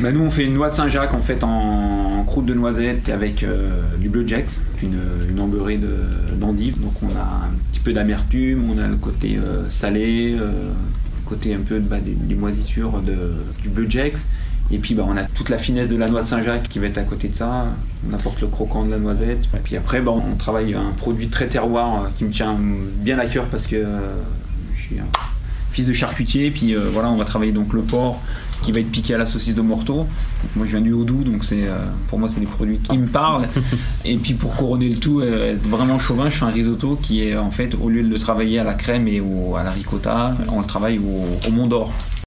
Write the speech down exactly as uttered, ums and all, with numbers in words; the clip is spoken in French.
Bah nous on fait une noix de Saint-Jacques en fait en, en croûte de noisette avec euh, du bleu Jex, une, une amberée de, d'endive. Donc on a un petit peu d'amertume, on a le côté euh, salé, euh, côté un peu bah, des, des moisissures de, du bleu Jex. Et puis bah, on a toute la finesse de la noix de Saint-Jacques qui va être à côté de ça. On apporte le croquant de la noisette. Et puis après bah, on travaille un produit très terroir euh, qui me tient bien à cœur parce que euh, je suis un fils de charcutier. Et puis euh, voilà, on va travailler donc le porc qui va être piqué à la saucisse de Morteau. Donc, moi je viens du Haut-Doubs, donc c'est, euh, pour moi c'est des produits qui me parlent. Et puis pour couronner le tout, euh, être vraiment chauvin, je fais un risotto qui est en fait, au lieu de le travailler à la crème et au, à la ricotta, on le travaille au, au Mont d'Or.